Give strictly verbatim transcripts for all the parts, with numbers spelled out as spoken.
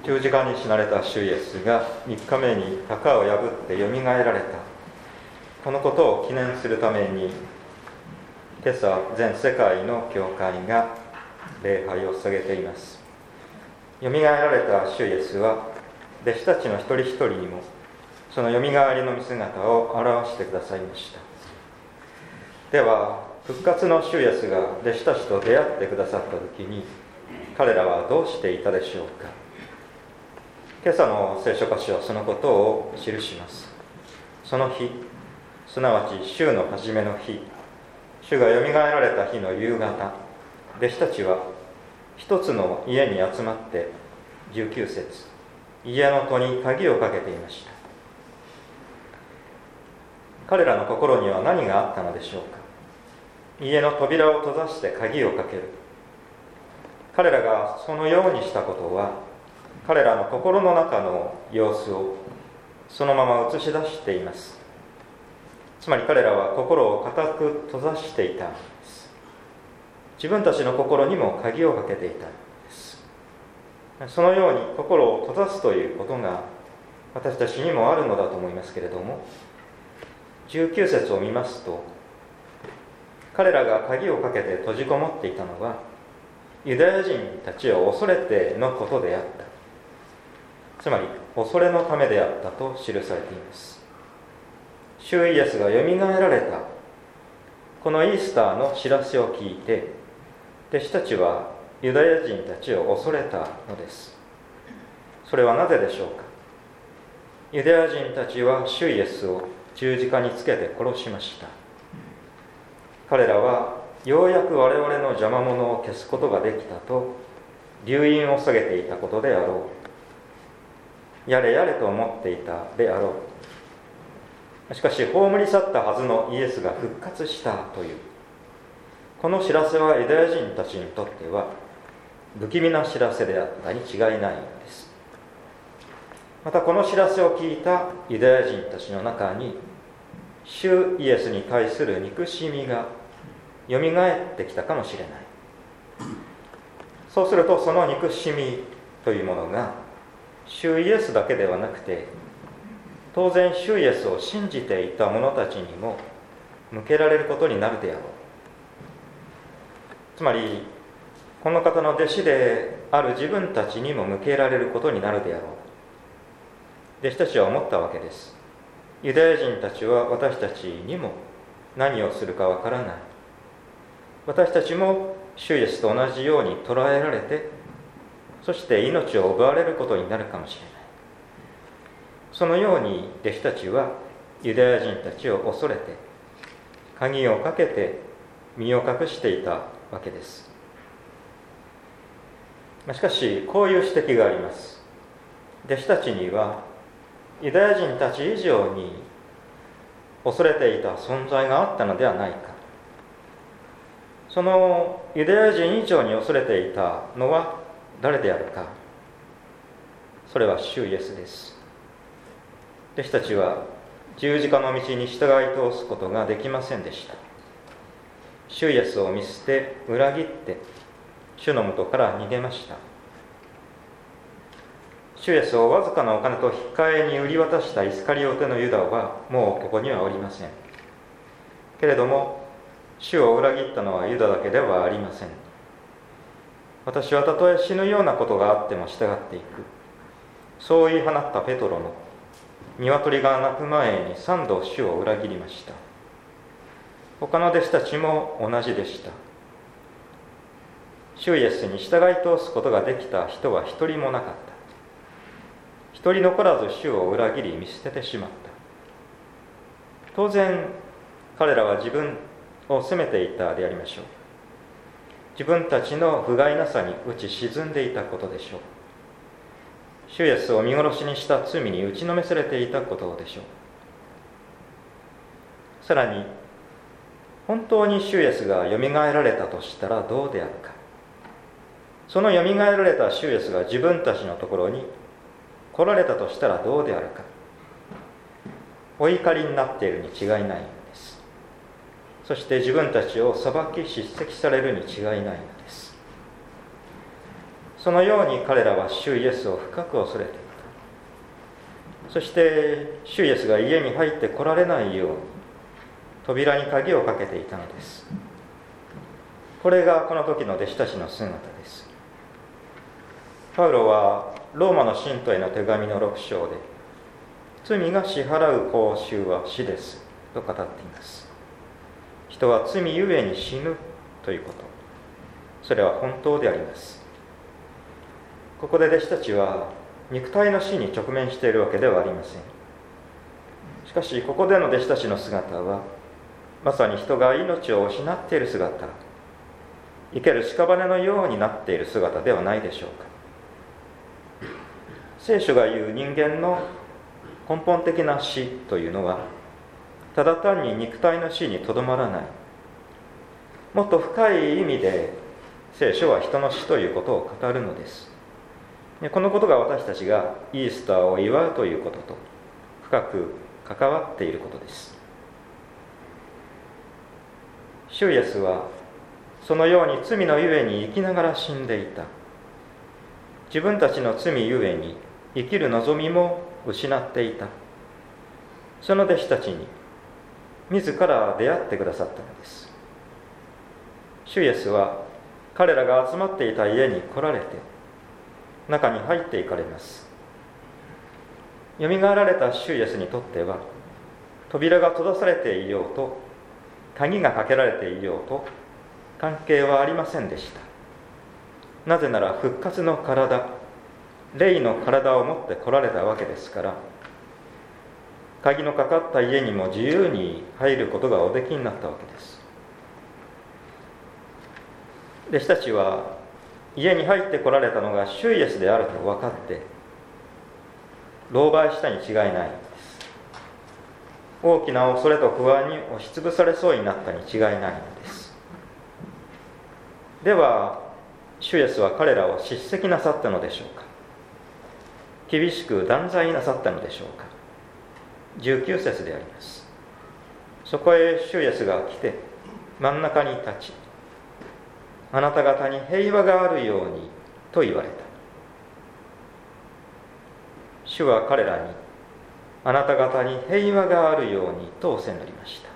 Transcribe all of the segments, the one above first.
十字架に死なれた主イエスがみっかめに墓を破ってよみがえられた、このことを記念するために今朝全世界の教会が礼拝を捧げています。よみがえられた主イエスは弟子たちの一人一人にもそのよみがえりの見姿を表してくださいました。では復活の主イエスが弟子たちと出会ってくださった時に彼らはどうしていたでしょうか。今朝の聖書箇所はそのことを記します。その日、すなわち週の初めの日、主がよみがえられた日の夕方、弟子たちは一つの家に集まってじゅうきゅう節、家の戸に鍵をかけていました。彼らの心には何があったのでしょうか。家の扉を閉ざして鍵をかける。彼らがそのようにしたことは彼らの心の中の様子をそのまま映し出しています。つまり彼らは心を固く閉ざしていたんです。自分たちの心にも鍵をかけていたんです。そのように心を閉ざすということが私たちにもあるのだと思いますけれども、じゅうきゅう節を見ますと、彼らが鍵をかけて閉じこもっていたのはユダヤ人たちを恐れてのことであった。つまり恐れのためであったと記されています。主イエスがよみがえられた、このイースターの知らせを聞いて弟子たちはユダヤ人たちを恐れたのです。それはなぜでしょうか。ユダヤ人たちは主イエスを十字架につけて殺しました。彼らはようやく我々の邪魔者を消すことができたと留飲を下げていたことであろう。やれやれと思っていたであろう。しかし葬り去ったはずのイエスが復活したというこの知らせはユダヤ人たちにとっては不気味な知らせであったに違いないのです。またこの知らせを聞いたユダヤ人たちの中に主イエスに対する憎しみがよみがえってきたかもしれない。そうするとその憎しみというものが主イエスだけではなくて当然主イエスを信じていた者たちにも向けられることになるであろう。つまりこの方の弟子である自分たちにも向けられることになるであろう。弟子たちは思ったわけです。ユダヤ人たちは私たちにも何をするかわからない。私たちも主イエスと同じように捕らえられてそして命を奪われることになるかもしれない。そのように弟子たちはユダヤ人たちを恐れて鍵をかけて身を隠していたわけです。しかしこういう指摘があります。弟子たちにはユダヤ人たち以上に恐れていた存在があったのではないか。そのユダヤ人以上に恐れていたのは誰であるか。それは主イエスです。弟子たちは十字架の道に従い通すことができませんでした。主イエスを見捨て裏切って主のもとから逃げました。主イエスをわずかなお金と引き換えに売り渡したイスカリオテのユダはもうここにはおりません。けれども主を裏切ったのはユダだけではありません。私はたとえ死ぬようなことがあっても従っていく、そう言い放ったペトロの鶏が鳴く前に三度主を裏切りました。他の弟子たちも同じでした。主イエスに従い通すことができた人は一人もなかった。一人残らず主を裏切り見捨ててしまった。当然彼らは自分を責めていたでありましょう。自分たちの不甲斐なさに打ち沈んでいたことでしょう。主イエスを見殺しにした罪に打ちのめされていたことでしょう。さらに本当に主イエスがよみがえられたとしたらどうであるか。そのよみがえられた主イエスが自分たちのところに来られたとしたらどうであるか。お怒りになっているに違いないのです。そして自分たちを裁き叱責されるに違いないのです。 そのように彼らは主イエスを深く恐れていた。そして主イエスが家に入って来られないように扉に鍵をかけていたのです。これがこの時の弟子たちの姿です。パウロはローマの信徒への手紙のろく章で、罪が支払う報酬は死ですと語っています。人は罪ゆえに死ぬということ、それは本当であります。ここで弟子たちは肉体の死に直面しているわけではありません。しかしここでの弟子たちの姿は、まさに人が命を失っている姿、生ける屍のようになっている姿ではないでしょうか。聖書が言う人間の根本的な死というのは、ただ単に肉体の死にとどまらない、もっと深い意味で聖書は人の死ということを語るのです。このことが私たちがイースターを祝うということと深く関わっていることです。主イエスはそのように罪のゆえに生きながら死んでいた。自分たちの罪ゆえに生きる望みも失っていた。その弟子たちに自ら出会ってくださったのです。主イエスは彼らが集まっていた家に来られて中に入っていかれます。よみがえられた主イエスにとっては、扉が閉ざされていようと鍵がかけられていようと関係はありませんでした。なぜなら復活の体、霊の体を持って来られたわけですから、鍵のかかった家にも自由に入ることがおできになったわけです。弟子たちは家に入って来られたのが主イエスであると分かって狼狽したに違いないのです。大きな恐れと不安に押しつぶされそうになったに違いないのです。では主イエスは彼らを叱責なさったのでしょうか。厳しく断罪なさったのでしょうか。じゅうきゅう節であります。そこへ主イエスが来て真ん中に立ち、あなた方に平和があるようにと言われた。主は彼らにあなた方に平和があるようにと仰せになりました。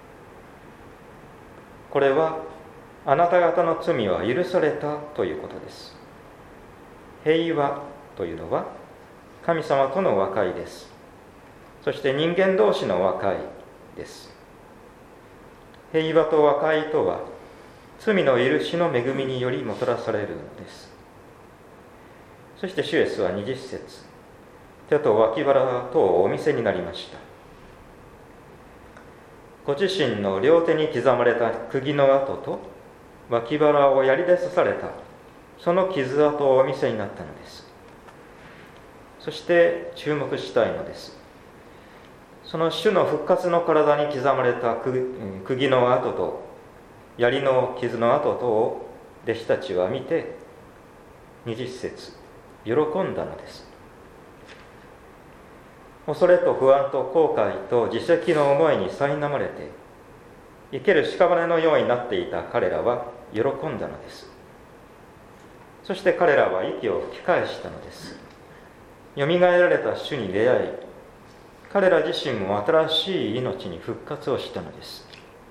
これはあなた方の罪は許されたということです。平和というのは神様との和解です。そして人間同士の和解です。平和と和解とは罪の許しの恵みによりもたらされるのです。そして主イエスはにじゅっ節、手と脇腹とをお見せになりました。ご自身の両手に刻まれた釘の跡と脇腹を槍で刺されたその傷跡をお見せになったのです。そして注目したいのです。その主の復活の体に刻まれた釘の跡と槍の傷の跡とを弟子たちは見てにじゅっ節、喜んだのです。恐れと不安と後悔と自責の思いに苛まれて生ける屍のようになっていた彼らは喜んだのです。そして彼らは息を吹き返したのです。よみがえられた主に出会い、彼ら自身も新しい命に復活をしたのです。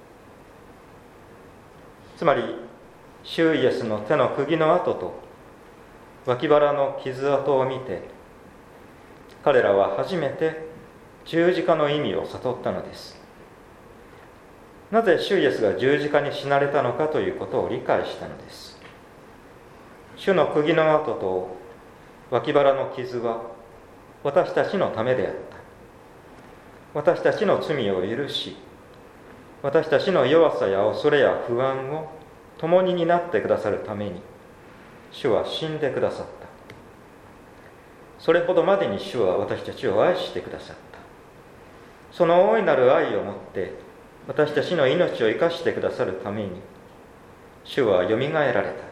つまり主イエスの手の釘の跡と脇腹の傷跡を見て、彼らは初めて十字架の意味を悟ったのです。なぜ主イエスが十字架に死なれたのかということを理解したのです。主の釘の跡と脇腹の傷は私たちのためであった。私たちの罪を許し、私たちの弱さや恐れや不安を共に担ってくださるために主は死んでくださった。それほどまでに主は私たちを愛してくださった。その大いなる愛をもって私たちの命を生かしてくださるために主はよみがえられた。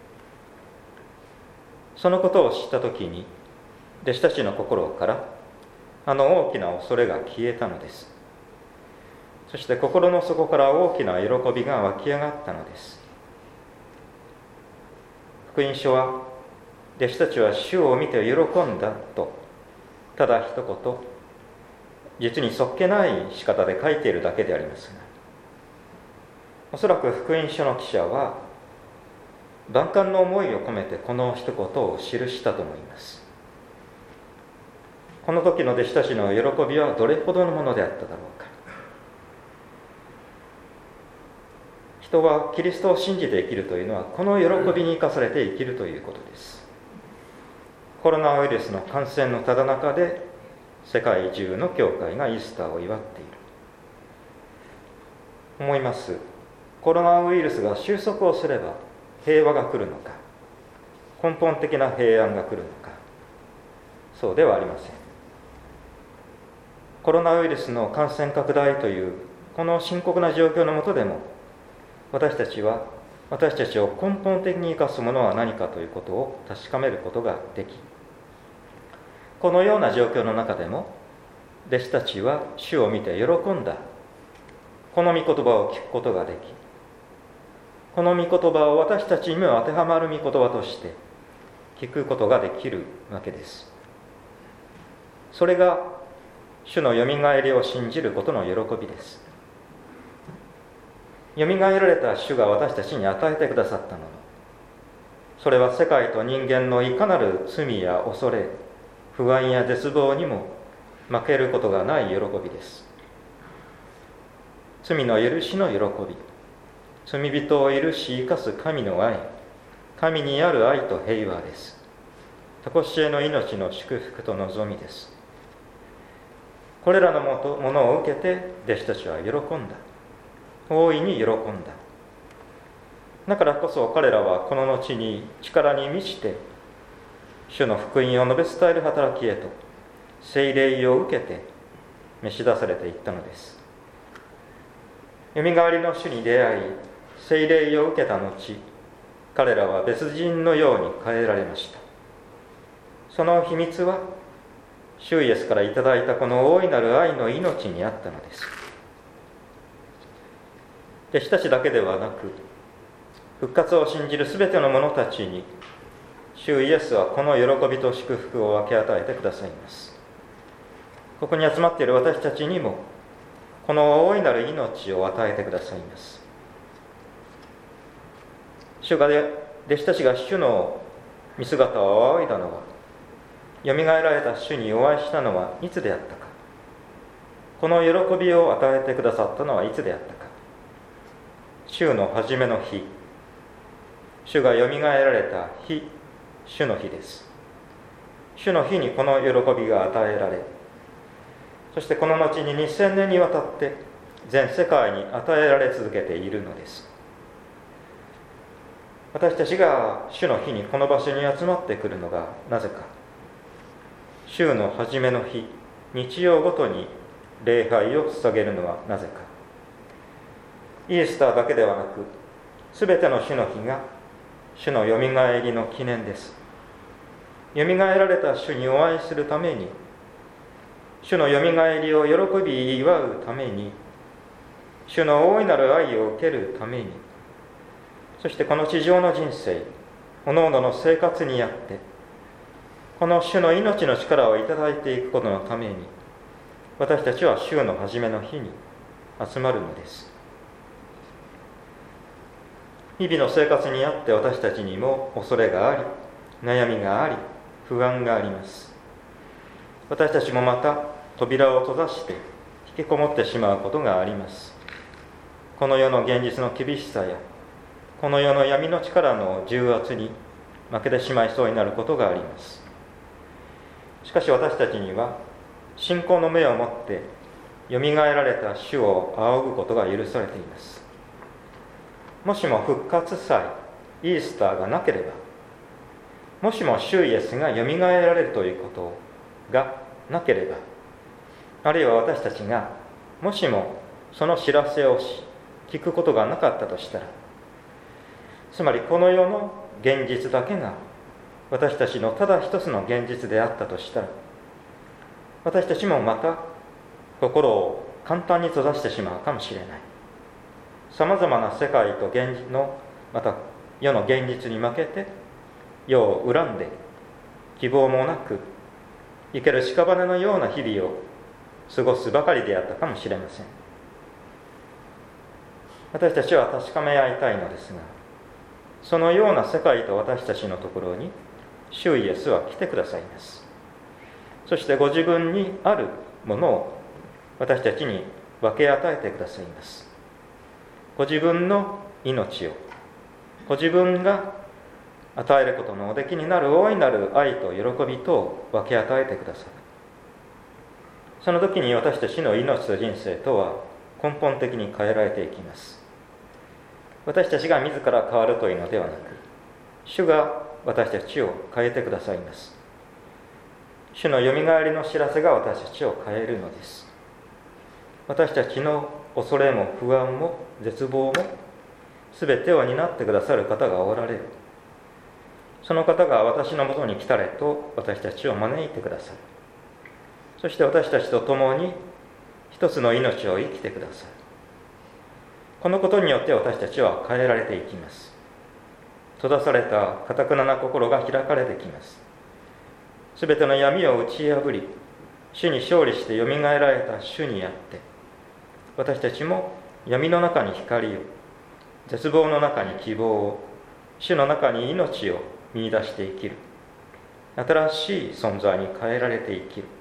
そのことを知ったときに弟子たちの心からあの大きな恐れが消えたのです。そして心の底から大きな喜びが湧き上がったのです。福音書は弟子たちは主を見て喜んだとただ一言、実にそっけない仕方で書いているだけでありますが、おそらく福音書の記者は万感の思いを込めてこの一言を記したと思います。この時の弟子たちの喜びはどれほどのものであっただろうか。人はキリストを信じて生きるというのは、この喜びに生かされて生きるということです。コロナウイルスの感染のただ中で世界中の教会がイースターを祝っている。思います。コロナウイルスが収束をすれば平和が来るのか、根本的な平安が来るのか、そうではありません。コロナウイルスの感染拡大というこの深刻な状況の下でも、私たちは私たちを根本的に生かすものは何かということを確かめることができ、このような状況の中でも弟子たちは主を見て喜んだ。この御言葉を聞くことができ、この御言葉を私たちにも当てはまる御言葉として聞くことができるわけです。それが主のよみがえりを信じることの喜びです。よみがえられた主が私たちに与えてくださったもの、それは世界と人間のいかなる罪や恐れ、不安や絶望にも負けることがない喜びです。罪の許しの喜び、罪人を許し生かす神の愛、神にある愛と平和です。常しえの命の祝福と望みです。これらのものを受けて弟子たちは喜んだ。大いに喜んだ。だからこそ彼らはこの後に力に満ちて主の福音を述べ伝える働きへと聖霊を受けて召し出されていったのです。よみがえりの主に出会い聖霊を受けた後、彼らは別人のように変えられました。その秘密は主イエスからいただいたこの大いなる愛の命にあったのです。弟子たちだけではなく、復活を信じるすべての者たちに主イエスはこの喜びと祝福を分け与えてくださいます。ここに集まっている私たちにもこの大いなる命を与えてくださいます。主が弟子たちが主の見姿を仰いだのは、よみがえられた主にお会いしたのはいつであったか、この喜びを与えてくださったのはいつであったか。週の初めの日、主がよみがえられた日、主の日です。主の日にこの喜びが与えられ、そしてこの後ににせんねんにわたって全世界に与えられ続けているのです。私たちが主の日にこの場所に集まってくるのがなぜか、週の初めの日、日曜ごとに礼拝を捧げるのはなぜか。イースターだけではなく、すべての主の日が主のよみがえりの記念です。よみがえられた主にお会いするために、主のよみがえりを喜び祝うために、主の大いなる愛を受けるために、そしてこの地上の人生、各々の生活にあって、この主の命の力をいただいていくことのために、私たちは週の初めの日に集まるのです。日々の生活にあって私たちにも恐れがあり、悩みがあり、不安があります。私たちもまた扉を閉ざして引きこもってしまうことがあります。この世の現実の厳しさや、この世の闇の力の重圧に負けてしまいそうになることがあります。しかし私たちには信仰の目を持ってよみがえられた主を仰ぐことが許されています。もしも復活祭、イースターがなければ、もしも主イエスがよみがえられるということがなければ、あるいは私たちがもしもその知らせをし聞くことがなかったとしたら、つまりこの世の現実だけが私たちのただ一つの現実であったとしたら、私たちもまた心を簡単に閉ざしてしまうかもしれない。さまざまな世界と現実のまた世の現実に負けて世を恨んで希望もなく、生ける屍のような日々を過ごすばかりであったかもしれません。私たちは確かめ合いたいのですが、そのような世界と私たちのところに主イエスは来てくださいます。そしてご自分にあるものを私たちに分け与えてくださいます。ご自分の命をご自分が与えることのおできになる大いなる愛と喜びとを分け与えてくださる。その時に私たちの命と人生とは根本的に変えられていきます。私たちが自ら変わるというのではなく、主が私たちを変えてくださいます。主のよみがえりの知らせが私たちを変えるのです。私たちの恐れも不安も絶望も全てを担ってくださる方がおられる。その方が私のもとに来たれと私たちを招いてくださる。そして私たちと共に一つの命を生きてくださる。このことによって私たちは変えられていきます。閉ざされた堅くなな心が開かれてきます。すべての闇を打ち破り、主に勝利してよみがえられた主にあって、私たちも闇の中に光を、絶望の中に希望を、主の中に命を見出して生きる。新しい存在に変えられて生きる。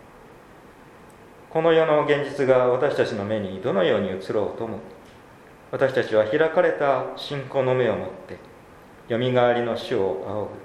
この世の現実が私たちの目にどのように映ろうとも、私たちは開かれた信仰の目を持って、よみがえりの主を仰ぐ。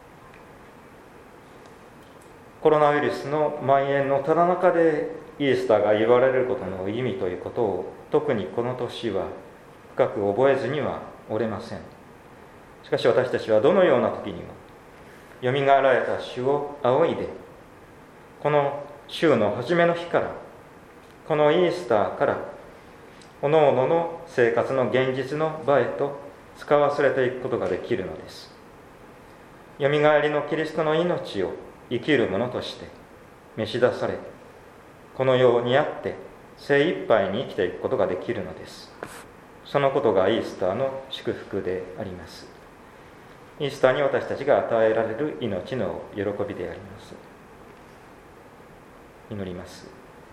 コロナウイルスの蔓延のただ中でイエスターが言われることの意味ということを、特にこの年は深く覚えずにはおれません。しかし私たちはどのような時にも、よみがえられた主を仰いで、この週の初めの日から、このイースターから、おのおのの生活の現実の場へと使わせていくことができるのです。よみがえりのキリストの命を生きる者として召し出され、この世にあって精一杯に生きていくことができるのです。そのことがイースターの祝福であります。イースターに私たちが与えられる命の喜びであります。祈ります。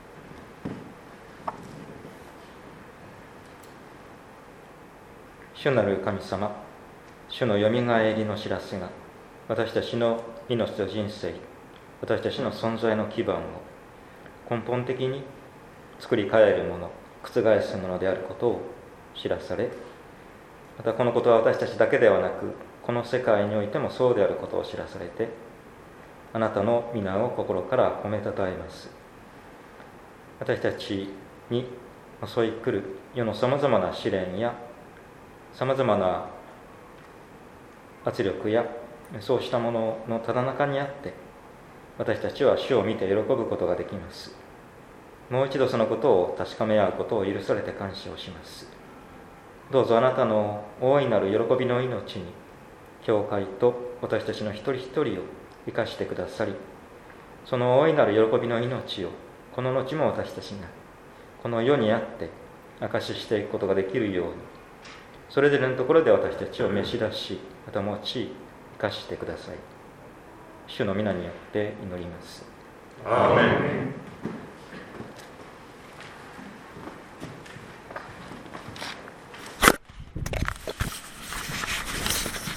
主なる神様、主のよみがえりの知らせが私たちの命と人生、私たちの存在の基盤を根本的に作り変えるもの、覆すものであることを知らされ、またこのことは私たちだけではなく、この世界においてもそうであることを知らされて、あなたの皆を心から褒めたたえます。私たちに襲い来る世のさまざまな試練やさまざまな圧力やそうしたもののただ中にあって、私たちは主を見て喜ぶことができます。もう一度そのことを確かめ合うことを許されて感謝をします。どうぞあなたの大いなる喜びの命に教会と私たちの一人一人を生かしてくださり、その大いなる喜びの命をこの後も私たちがこの世にあって証ししていくことができるように、それぞれのところで私たちを召し出し、また用い生かしてください。主の皆によって祈ります。 アーメン。